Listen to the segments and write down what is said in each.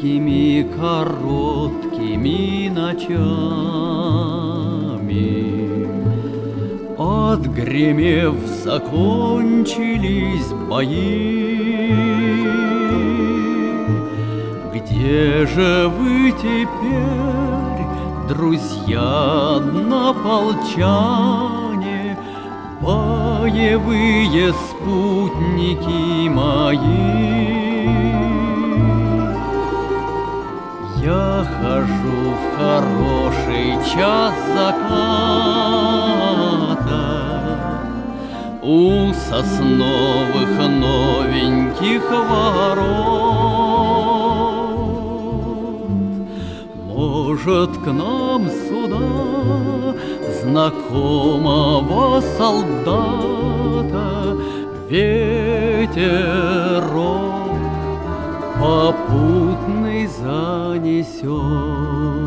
майскими короткими ночами, отгремев, закончились бои. Где же вы теперь, друзья однополчане, боевые спутники мои? Я хожу в хороший час заката у сосновых новеньких ворот. Может, к нам сюда знакомого солдата ветерок попутный занесет.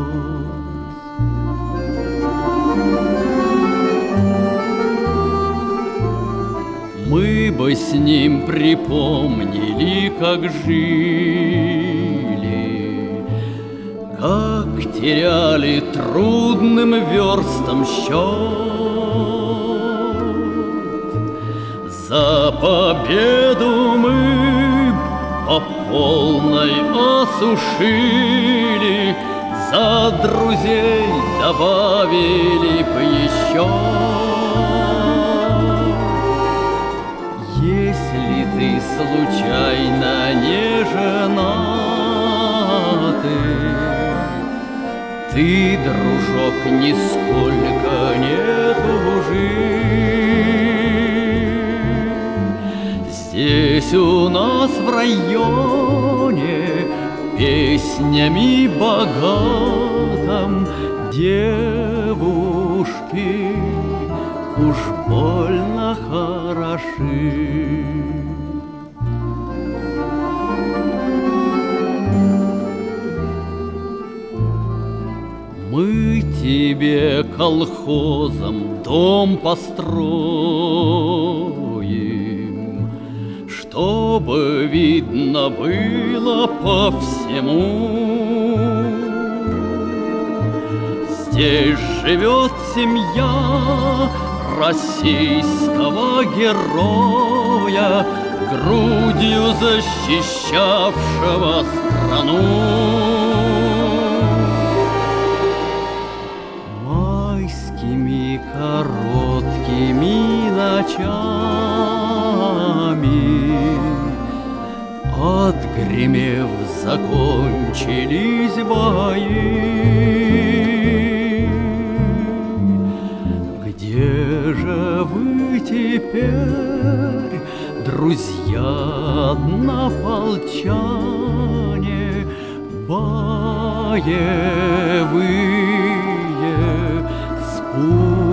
Мы бы с ним припомнили, как жили, как теряли трудным верстам счет. За победу мы по полной осушили, за друзей добавили б еще. Если ты случайно не женатый, ты, дружок, нисколько не тужи. Здесь у нас в районе песнями богатым девушки уж больно хороши. Мы тебе колхозом дом построим, чтобы видно было по всему. Здесь живет семья российского героя, грудью защищавшего страну. Майскими короткими ночами, отгремев, закончились бои. Где же вы теперь, друзья однополчане, боевые спутники